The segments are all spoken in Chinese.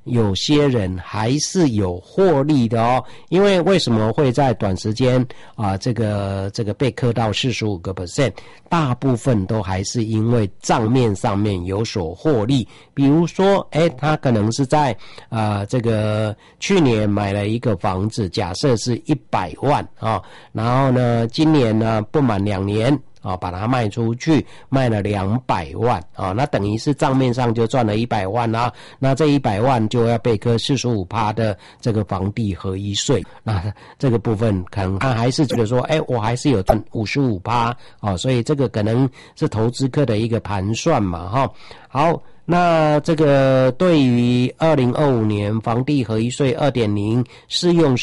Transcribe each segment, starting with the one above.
有些人还是有获利的哦。因为为什么会在短时间这个被课到 45%， 大部分都还是因为账面上面有所获利。比如说他可能是在这个去年买了一个房子，假设是100万然后呢今年呢不满2年把它卖出去，卖了200万那等于是账面上就赚了100万啦。那这100万就要被课 45% 的这个房地合一税。那这个部分可能他还是觉得说我还是有赚 55% 所以这个可能是投资客的一个盘算嘛好，那这个对于2025年房地合一税 2.0 适用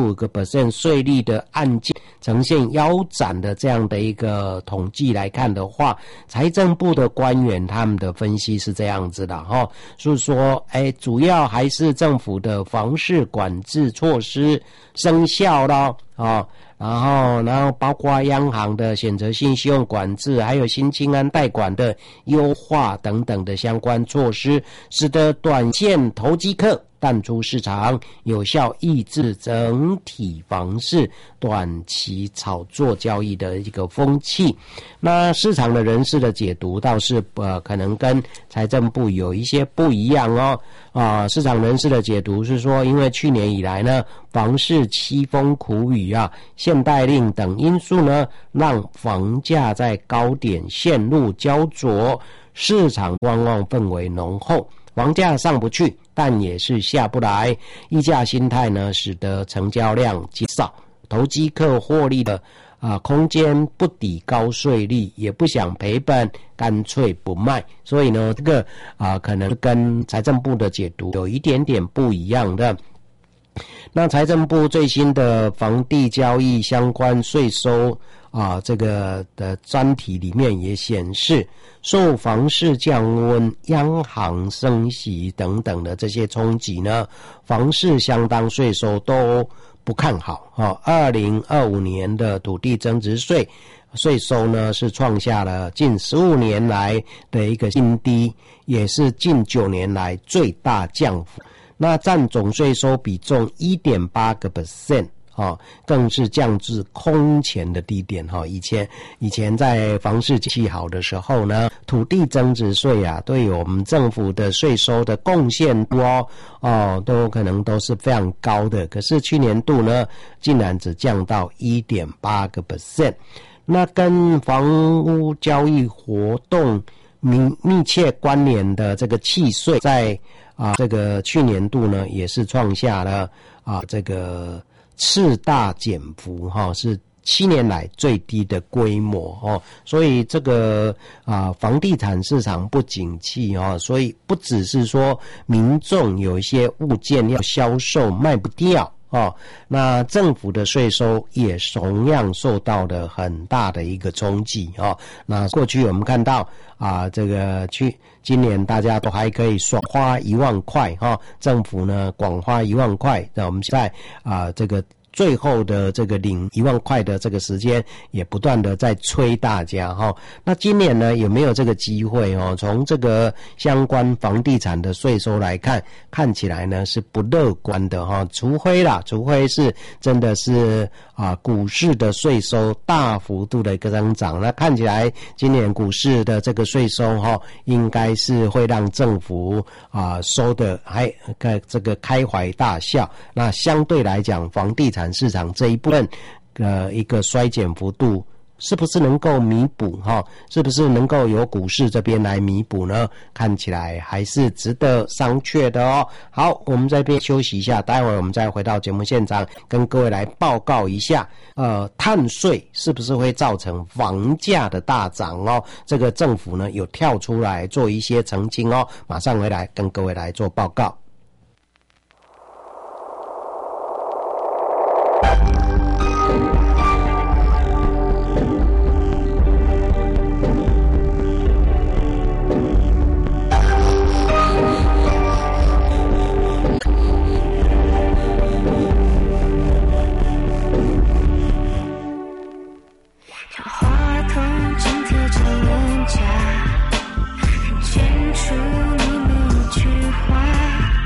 45% 税率的案件呈现腰斩的这样的一个统计来看的话，财政部的官员他们的分析是这样子的所以说主要还是政府的房市管制措施生效了然后包括央行的选择性信用管制，还有新青安贷款的优化等等的相关措施，使得短线投机客淡出市场，有效抑制整体房市短期炒作交易的一个风气。那市场的人士的解读倒是可能跟财政部有一些不一样市场人士的解读是说，因为去年以来呢，房市凄风苦雨限贷令等因素呢，让房价在高点陷入焦灼，市场观望氛围浓厚，房价上不去，但也是下不来，溢价心态呢，使得成交量减少，投机客获利的空间不抵高税率，也不想赔本，干脆不卖。所以呢，这个可能跟财政部的解读有一点点不一样的。那财政部最新的房地交易相关税收这个的专题里面也显示，受房市降温、央行升息等等的这些冲击呢，房市相当税收都不看好2025年的土地增值税收呢是创下了近15年来的一个新低，也是近9年来最大降幅。那占总税收比重 1.8% 更是降至空前的低点以前在房市景气好的时候呢，土地增值税对于我们政府的税收的贡献度都可能都是非常高的，可是去年度呢竟然只降到 1.8%。那跟房屋交易活动密切关联的这个契税，在这个去年度呢也是创下了这个次大减幅是7年来最低的规模所以这个房地产市场不景气所以不只是说民众有一些物件要销售卖不掉那政府的税收也同样受到了很大的一个冲击那过去我们看到这个今年大家都还可以爽花1万块政府呢广花1万块，那我们现在这个最后的这个领1万块的这个时间也不断的在催大家那今年呢有没有这个机会从这个相关房地产的税收来看起来呢是不乐观的除非是真的是股市的税收大幅度的一个增长，那看起来今年股市的这个税收应该是会让政府收的还这个开怀大笑。那相对来讲，房地产市场这一部分一个衰减幅度是不是能够弥补是不是能够由股市这边来弥补呢？看起来还是值得商榷的好，我们这边休息一下，待会儿我们再回到节目现场，跟各位来报告一下碳税是不是会造成房价的大涨这个政府呢有跳出来做一些澄清马上回来跟各位来做报告。 你每一句话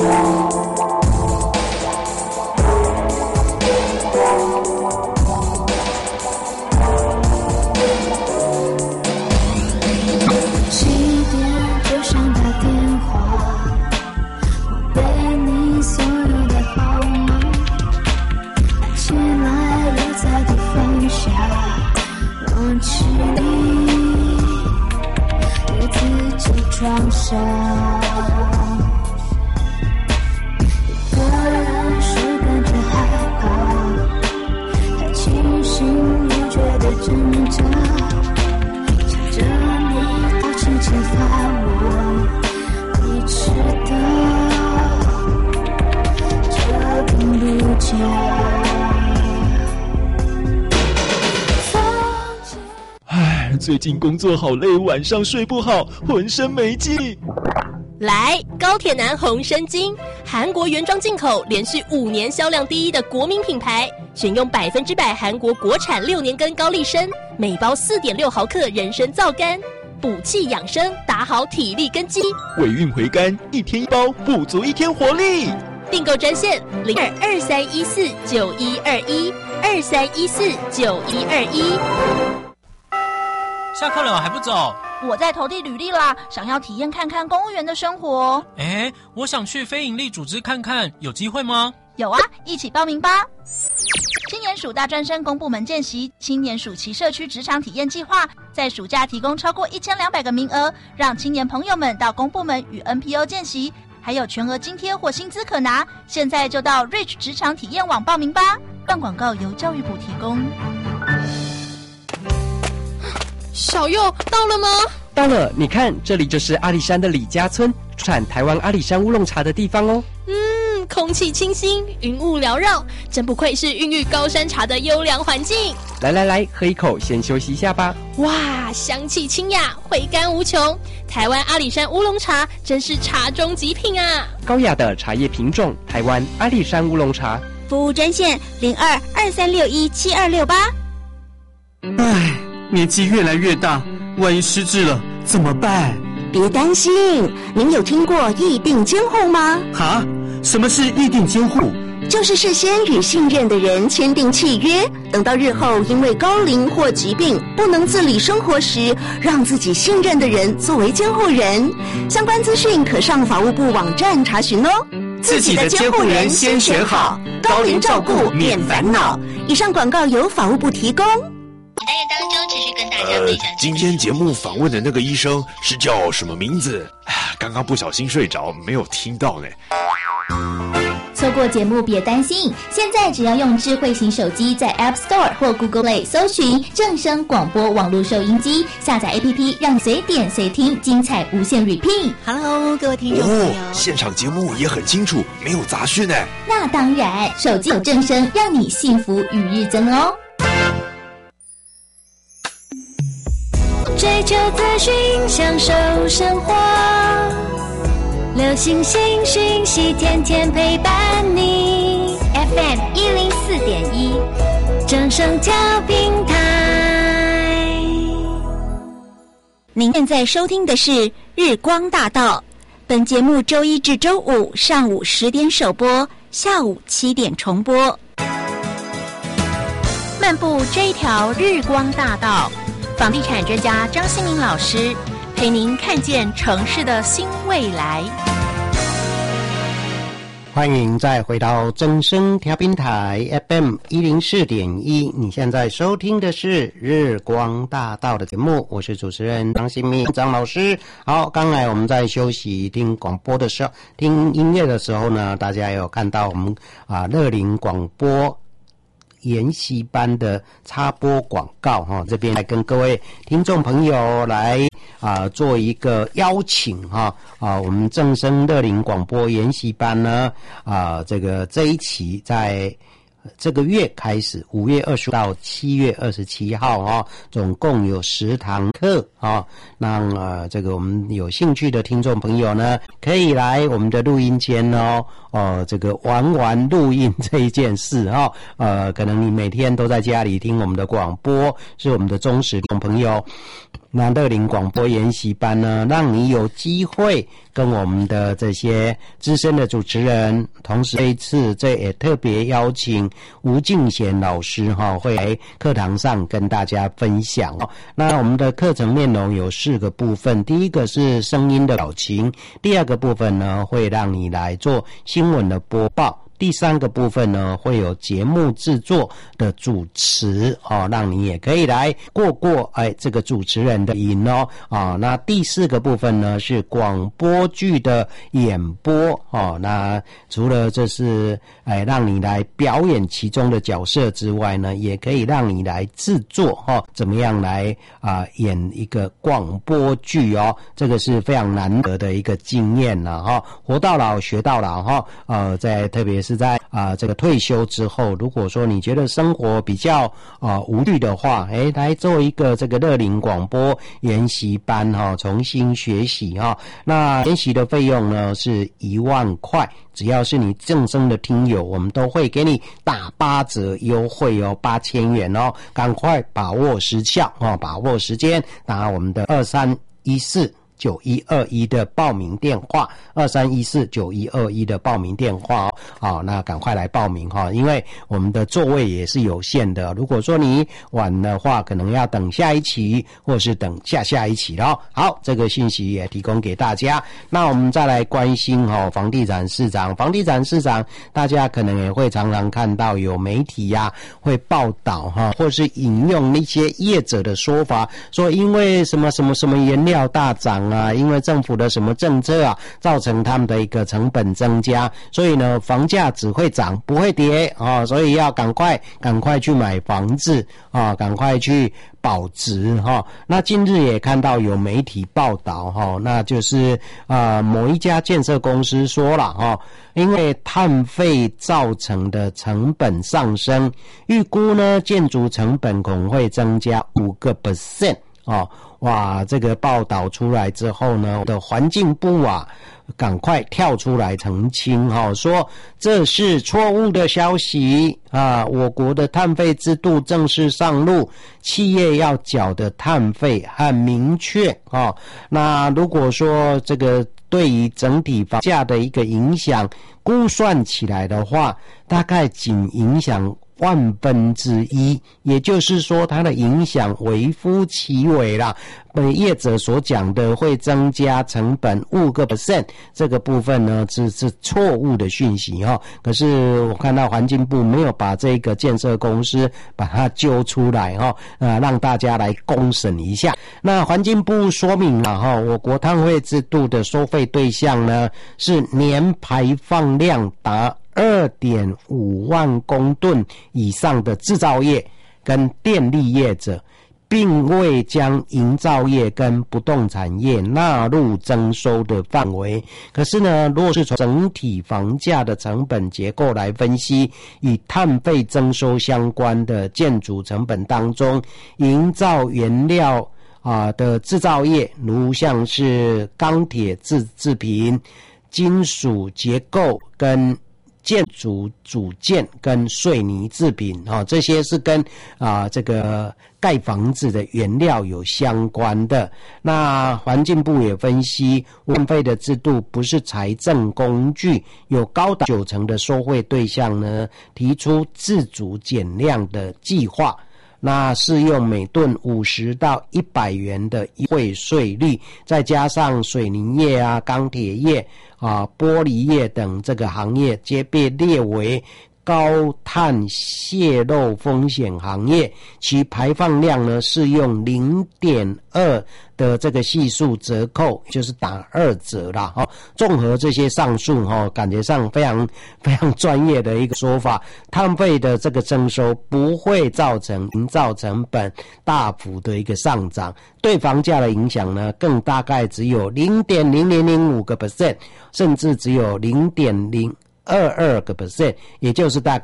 装下一个人是感觉害怕，太清醒又觉得挣扎，想着你到轻轻发我你知道这并不假。 最近工作好累，晚上睡不好，浑身没劲。 来，高铁男红参精，韩国原装进口，连续5年销量第一的国民品牌，选用100%韩国国产6年根高丽参，每包4.6毫克人参皂苷，补气养生，打好体力根基。 尾韵回甘，1天1包，补足1天活力。 订购专线0223149121，23149121。 下课了还不走？ 我在投递履历啦，想要体验看看公务员的生活。 我想去非营利组织看看，有机会吗？ 有啊，一起报名吧！青年署大专生公部门见习，青年暑期社区职场体验计划，在暑假提供超过1200个名额，让青年朋友们到公部门与 NPO 见习，还有全额津贴或薪资可拿。现在就到 Reach 职场体验网报名吧。本广告由教育部提供。 小佑到了吗？ 到了，你看，这里就是阿里山的李家村，出产台湾阿里山乌龙茶的地方哦。 空气清新，云雾缭绕，真不愧是孕育高山茶的优良环境。 来，喝一口，先休息一下吧。 哇，香气清雅，回甘无穷，台湾阿里山乌龙茶真是茶中极品啊！ 高雅的茶叶品种，台湾阿里山乌龙茶。 服务专线0223617268。 唉，年纪越来越大，万一失智了怎么办？ 别担心，您有听过议定监护吗？ 哈？什么是议定监护？ 就是事先与信任的人签订契约，等到日后因为高龄或疾病不能自理生活时，让自己信任的人作为监护人。相关资讯可上法务部网站查询哦。 自己的监护人先选好，高龄照顾免烦恼。 以上广告由法务部提供。 单元当中持续跟大家分享。 今天节目访问的那个医生是叫什么名字？刚刚不小心睡着，没有听到呢。 错过节目别担心，现在只要用智慧型手机在 App Store 或 Google Play 搜寻正声广播网络收音机，下载 APP 让你随点随听，精彩无限 repeat。Hello， 各位听众朋友， 现场节目也很清楚，没有杂讯呢。 那当然，手机有正声，让你幸福与日增哦。 追求资讯，享受生活，流行新讯息，天天陪伴你。FM 104.1，正声调频台。 您现在收听的是日光大道，本节目周一至周五上午10点首播，下午7点重播。 漫步这一条日光大道，房地产专家张新明老师陪您看见城市的新未来。 欢迎再回到正声调频台 FM 104.1，你现在收听的是日光大道的节目，我是主持人张新明张老师。好，刚才我们在休息听广播的时候，听音乐的时候呢，大家有看到我们乐龄广播研习班的插播广告哈，这边来跟各位听众朋友来做一个邀请哈我们正声乐龄广播研习班呢这一期在这个月开始，5月20到7月27号总共有10堂课让这个我们有兴趣的听众朋友呢，可以来我们的录音间这个玩录音这一件事可能你每天都在家里听我们的广播，是我们的忠实听众朋友。 那乐龄广播研习班呢，让你有机会跟我们的这些资深的主持人，同时这也特别邀请吴敬贤老师会来课堂上跟大家分享。那我们的课程内容有4个部分，第一个是声音的表情，第2个部分呢会让你来做新闻的播报，第3个部分呢会有节目制作的主持让你也可以来过这个主持人的瘾那第4个部分呢是广播剧的演播那除了这是让你来表演其中的角色之外呢，也可以让你来制作怎么样来演一个广播剧这个是非常难得的一个经验活到老学到老特别是在这个退休之后，如果说你觉得生活比较无虑的话，来做一个这个乐龄广播研习班重新学习那研习的费用呢是1万块，只要是你正声的听友，我们都会给你打8折优惠8000元赶快把握时效把握时间，打我们的23149121的报名电话，23149121的报名电话那赶快来报名因为我们的座位也是有限的，如果说你晚的话，可能要等下一期或是等下一期了。好，这个信息也提供给大家。那我们再来关心房地产市场，大家可能也会常常看到有媒体会报道或是引用一些业者的说法，说因为什么原料大涨因为政府的什么政策造成他们的一个成本增加，所以呢房价只会涨不会跌所以要赶快去买房子赶快去保值那近日也看到有媒体报道那就是某一家建设公司说了因为碳费造成的成本上升，预估呢建筑成本可能会增加5%哇，这个报道出来之后呢，的环境部赶快跳出来澄清说这是错误的消息我国的碳费制度正式上路，企业要缴的碳费很明确那如果说这个对于整体房价的一个影响估算起来的话，大概仅影响1/1000，也就是说它的影响微乎其微啦。业者所讲的会增加成本5%，这个部分呢是错误的讯息可是我看到环境部没有把这个建设公司把它揪出来让大家来公审一下。那环境部说明了我国碳费制度的收费对象呢是年排放量达2.5万公吨以上的制造业跟电力业者，并未将营造业跟不动产业纳入征收的范围。可是呢，如果是从整体房价的成本结构来分析，与碳费征收相关的建筑成本当中，营造原料的制造业，如像是钢铁制品、金属结构跟建筑组件跟水泥制品这些是跟这个盖房子的原料有相关的。那环境部也分析，碳费的制度不是财政工具，有高达90%的收费对象呢提出自主减量的计划，那适用每吨50到100元的优惠税率，再加上水泥业钢铁业玻璃业等这个行业皆被列为高碳泄漏风险行业，其排放量呢是用 0.2 的这个系数折扣，就是打2折啦综合这些上述感觉上非常非常专业的一个说法，碳费的这个征收不会造成营造成本大幅的一个上涨，对房价的影响呢更大概只有 0.0005%， 甚至只有 0.022%， 也就是大概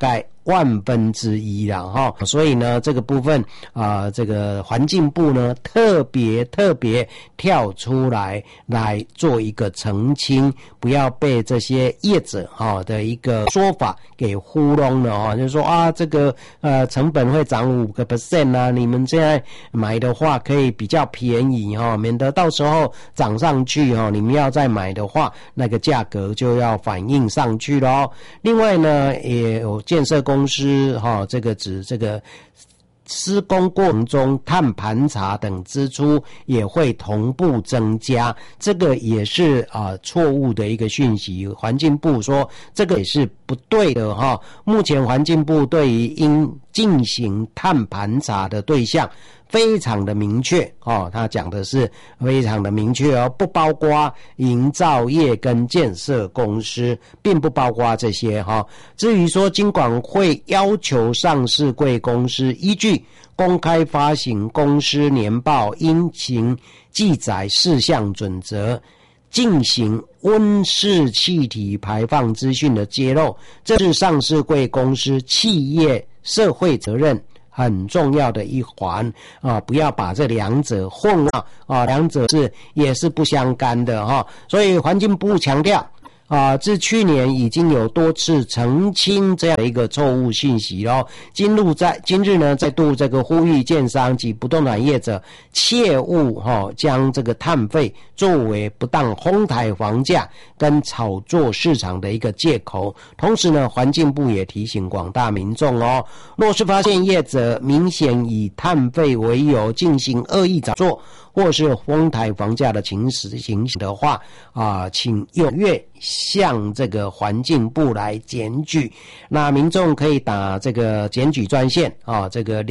1/1000啦哈，所以呢这个部分这个环境部呢特别跳出来做一个澄清，不要被这些业者的一个说法给糊弄了就是说这个成本会涨5% 啊，你们现在买的话可以比较便宜免得到时候涨上去你们要再买的话，那个价格就要反映上去咯。另外呢也有建设公司这个指这个施工过程中碳盘查等支出也会同步增加，这个也是错误的一个讯息。环境部说这个也是不对的目前环境部对于应进行碳盘查的对象非常的明确他讲的是非常的明确不包括营造业跟建设公司，并不包括这些至于说金管会要求上市柜公司依据公开发行公司年报应行记载事项准则进行温室气体排放资讯的揭露，这是上市柜公司企业社会责任很重要的一环不要把这两者混淆两者也是不相干的所以环境部强调自去年已经有多次澄清这样的一个错误信息今日呢再度这个呼吁建商及不动产业者切勿将这个碳费作为不当哄抬房价跟炒作市场的一个借口。同时呢环境部也提醒广大民众若是发现业者明显以碳费为由进行恶意炒作或是哄抬房价的情形的话请踊跃向这个环境部来检举。那民众可以打这个检举专线这个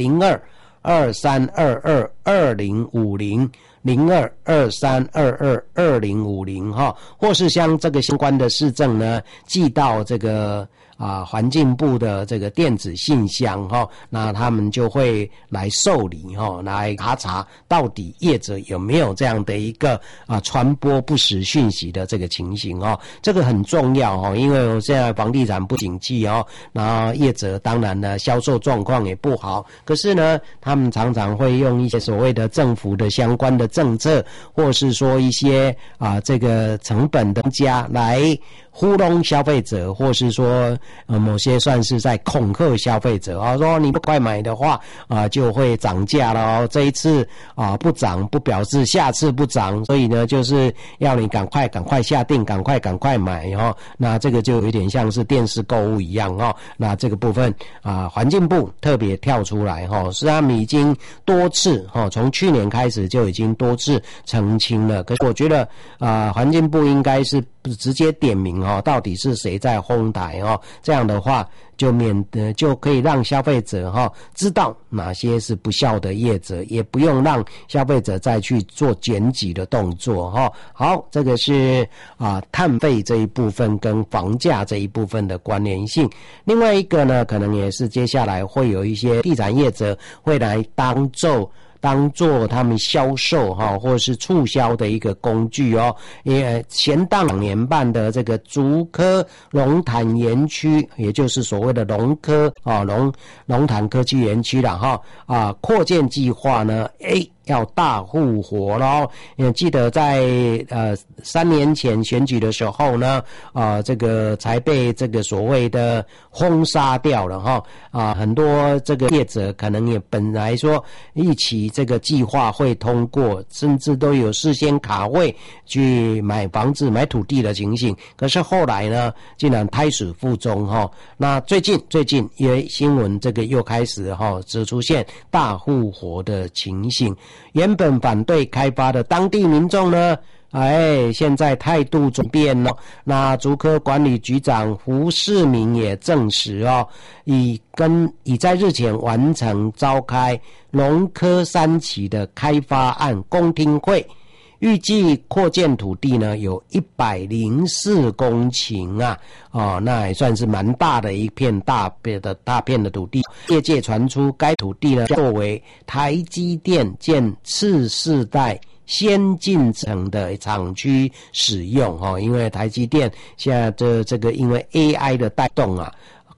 0223222050 0223222050或是将这个相关的事证呢寄到这个环境部的这个电子信箱那他们就会来受理来查到底业者有没有这样的一个传播不实讯息的这个情形这个很重要因为现在房地产不景气然后业者当然呢销售状况也不好，可是呢他们常常会用一些所谓的政府的相关的政策或是说一些这个成本的增加来糊弄消费者，或是说某些算是在恐吓消费者说你不快买的话就会涨价了这一次不涨不表示下次不涨，所以呢就是要你赶快下定赶快买那这个就有点像是电视购物一样那这个部分环境部特别跳出来是他们已经多次从去年开始就已经多次澄清了，可是我觉得环境部应该是直接点名到底是谁在哄抬这样的话就可以让消费者知道哪些是不孝的业者，也不用让消费者再去做检举的动作好，这个是碳费这一部分跟房价这一部分的关联性。另外一个呢可能也是接下来会有一些地产业者会来当做他们销售或是促销的一个工具也前当2年半的这个竹科龙潭园区，也就是所谓的龙科龙潭科技园区啦扩建计划呢要大复活咯也记得在3年前选举的时候呢这个才被这个所谓的轰杀掉了很多这个业者可能也本来说一起这个计划会通过，甚至都有事先卡位去买房子买土地的情形，可是后来呢竟然胎死腹中那最近因为新闻这个又开始只出现大复活的情形。原本反对开发的当地民众呢现在态度转变了。那竹科管理局长胡世明也证实已在日前完成召开龙科3期的开发案公听会，预计扩建土地呢有104公顷那也算是蛮大的一片大片的土地。业界传出该土地呢作为台积电建次世代先进层的厂区使用因为台积电现在这个因为 AI 的带动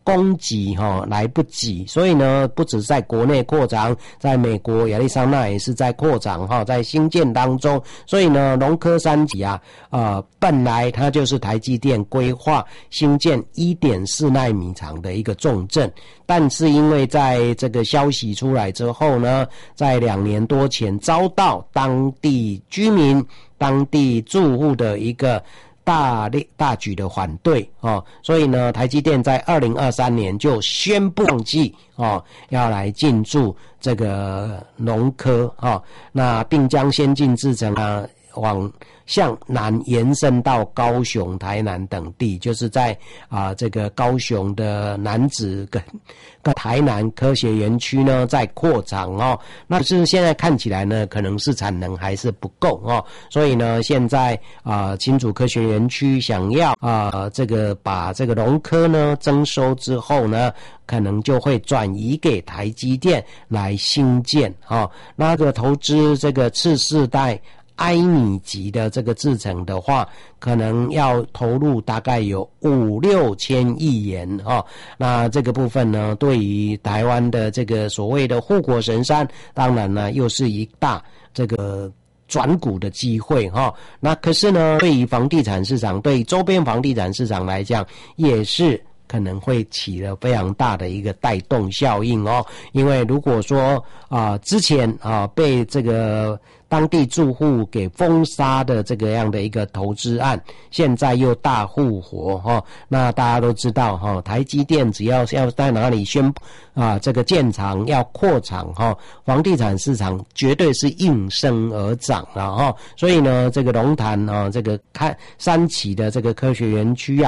供给来不及，所以呢不止在国内扩张，在美国亚利桑那也是在扩张在兴建当中。所以呢龙科3期本来它就是台积电规划兴建 1.4 奈米厂的一个重镇，但是因为在这个消息出来之后呢，在2年多前遭到当地居民、当地住户的一个大举的反对所以呢台积电在2023年就宣布放弃要来进驻这个农科那并将先进制程向南延伸到高雄、台南等地，就是在这个高雄的楠梓跟台南科学园区呢在扩张那是现在看起来呢可能是产能还是不够所以呢现在新竹科学园区想要这个把这个农科呢征收之后呢，可能就会转移给台积电来兴建那个投资这个次世代埃米级的这个制程的话，可能要投入大概有5-6千亿元那这个部分呢，对于台湾的这个所谓的护国神山，当然呢又是一大这个转股的机会那可是呢，对于房地产市场，对于周边房地产市场来讲，也是可能会起了非常大的一个带动效应因为如果说之前被这个当地住户给封杀的这个样的一个投资案，现在又大复活那大家都知道台积电只要在哪里宣布这个建厂要扩厂房地产市场绝对是应声而涨了所以呢这个龙潭这个3期的这个科学园区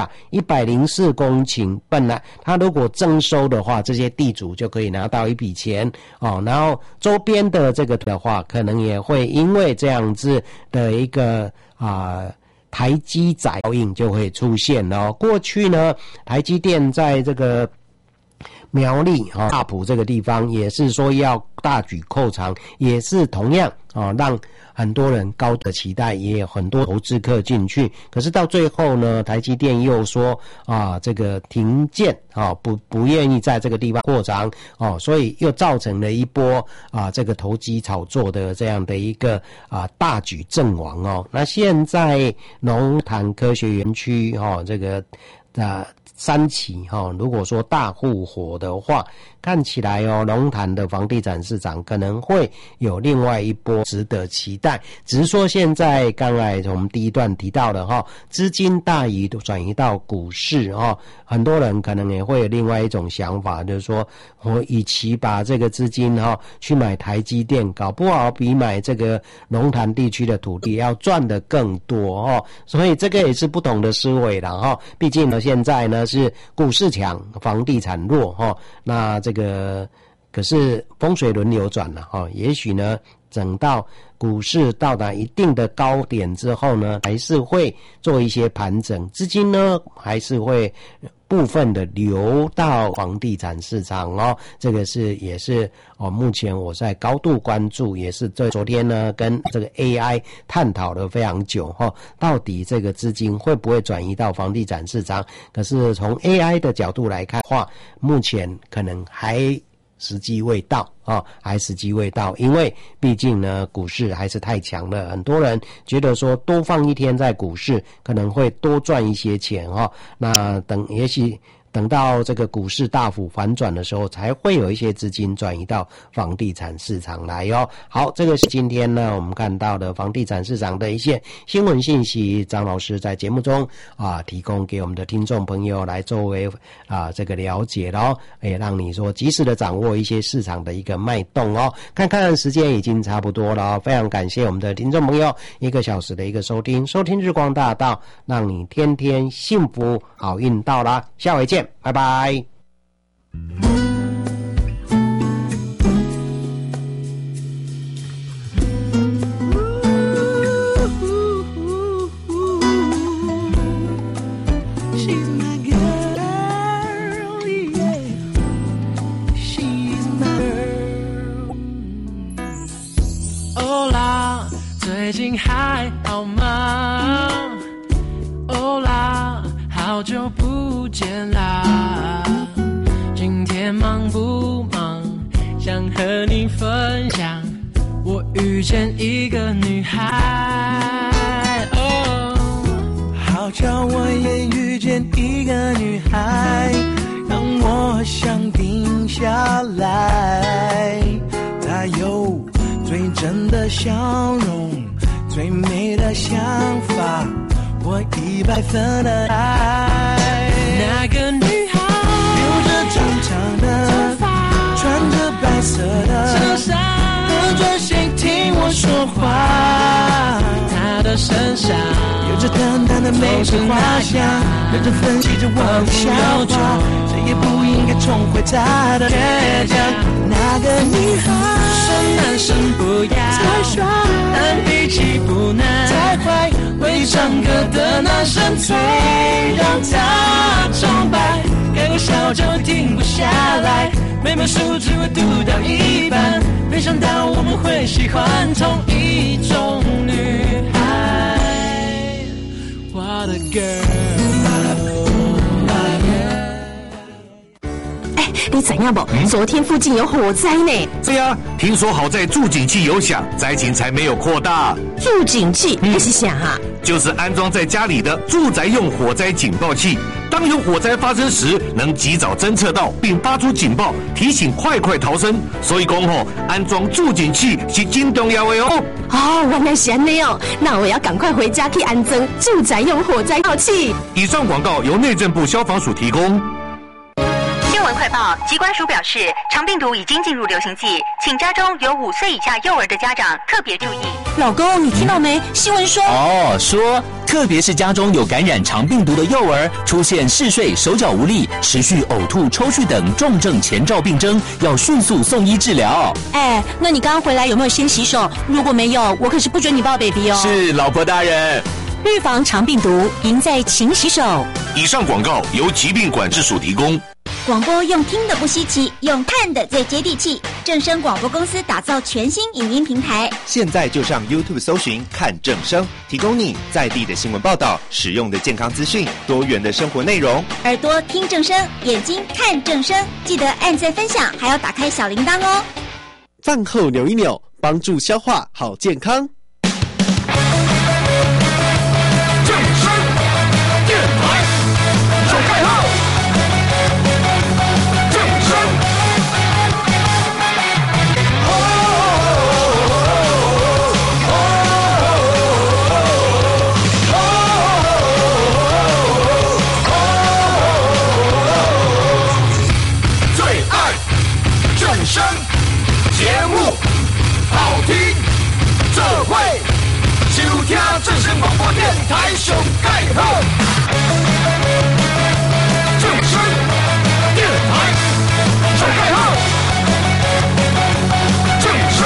104公顷，本来它如果征收的话，这些地主就可以拿到一笔钱然后周边的这个的话，可能也会因为这样子的一个台积仔效应就会出现了过去呢，台积电在这个苗栗大埔这个地方也是说要大举扩厂，也是同样让很多人高的期待，也有很多投资客进去。可是到最后呢，台积电又说这个停建不愿意在这个地方扩张所以又造成了一波这个投机炒作的这样的一个大举阵亡那现在龙潭科学园区这个3期如果说大复活的话，看起来龙潭的房地产市场可能会有另外一波值得期待。只是说现在刚才我们第一段提到的资金大移转移到股市很多人可能也会有另外一种想法，就是说我与其把这个资金去买台积电，搞不好比买这个龙潭地区的土地要赚得更多所以这个也是不同的思维啦毕竟呢现在呢是股市强，房地产弱那这个可是风水轮流转了也许呢等到股市到达一定的高点之后呢，还是会做一些盘整，资金呢还是会部分的流到房地产市场这个也是目前我在高度关注，也是在昨天呢跟这个 AI 探讨了非常久到底这个资金会不会转移到房地产市场。可是从 AI 的角度来看的话，目前可能还时机未到因为毕竟呢股市还是太强了，很多人觉得说多放一天在股市可能会多赚一些钱那也许等到这个股市大幅反转的时候，才会有一些资金转移到房地产市场来好，这个是今天呢我们看到的房地产市场的一些新闻信息，张老师在节目中提供给我们的听众朋友来作为这个了解也让你说及时的掌握一些市场的一个脉动看看时间已经差不多了非常感谢我们的听众朋友1个小时的一个收听日光大道，让你天天幸福好运到啦，下回见，拜拜。 最近还好吗？欧啦，好久不见啦。 遇见一个女孩， 好巧我也遇见一个女孩，让我想定下来。她有最真的笑容，最美的想法，我100分的爱。 那个女孩留着长长的穿着白色的衬衫，和着谁听我说话。 她的身上有着淡淡的玫瑰花香，认真分析着我的笑话，谁也不应该重回她的倔强。那个女孩是男生不要太帅， 但脾气不能太坏， 会唱歌的男生最让她崇拜，开个笑就停不下来，每本书只会读到一半，没想到我们会喜欢同一种女孩。What a girl。 你怎样不？昨天附近有火灾呢。 对呀，听说好在助警器有响，灾情才没有扩大。 助警器那是啥啊？ 就是安装在家里的住宅用火灾警报器，当有火灾发生时，能及早侦测到并发出警报，提醒快逃生。所以讲安装助警器是真重要的哦。 原来是这样哦，那我要赶快回家去安装住宅用火灾警报器。 以上广告由内政部消防署提供。 新闻快报，疾管署表示，肠病毒已经进入流行季，请家中有5岁以下幼儿的家长特别注意。 老公，你听到没？新闻说说特别是家中有感染肠病毒的幼儿，出现嗜睡、手脚无力、持续呕吐、抽搐等重症前兆病征，要迅速送医治疗。 那你刚刚回来有没有先洗手？如果没有，我可是不准你抱 baby 哦。 是，老婆大人。 预防肠病毒，赢在勤洗手。 以上广告由疾病管制署提供。 广播用听的不稀奇，用看的最接地气。正声广播公司打造全新影音平台， 现在就上 YouTube 搜寻看正声，提供你在地的新闻报道、实用的健康资讯、多元的生活内容。 耳朵听正声，眼睛看正声，记得按赞分享，还要打开小铃铛哦。 饭后扭一扭，帮助消化好健康。 正声电台手开号。声节目好听，这回收听正声广播电台上盖好。正声电台上盖好。正声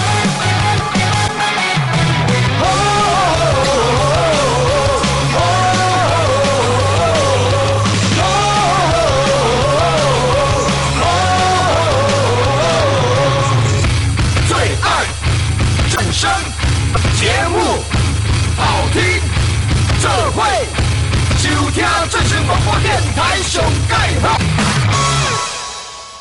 声节目好听，这回收听正声广播电台上盖好。